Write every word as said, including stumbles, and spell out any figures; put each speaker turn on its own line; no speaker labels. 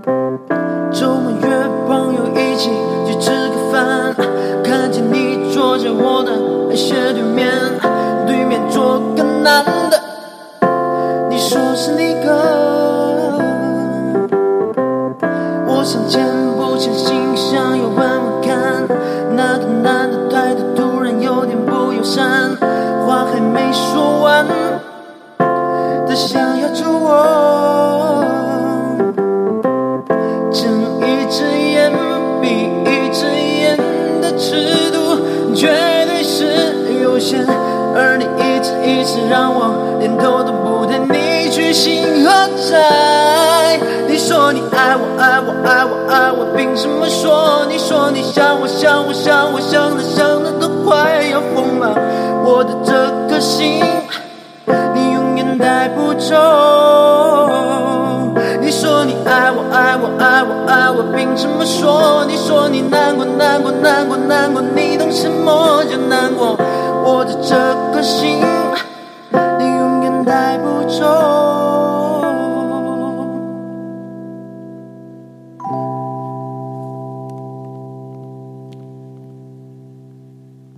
周末约朋友一起去吃个饭，看见你坐在我的斜对面，对面坐个男的，你说是你哥。我上前不前心想要问问看，那个男的态度突然有点不友善，话还没说完，他想要住我，睁一只眼闭一只眼的尺度绝对是有限，而你一直一直让我连头都不抬，你居心何在？你说你爱我爱我爱我爱我，凭什么说？你说你想我想我想我想的想的都快要疯了，我的这颗心你永远带不走。你说你爱我爱我爱我爱我，凭什么说？你说你难过难过难过难过，你懂什么叫难过？我的这颗心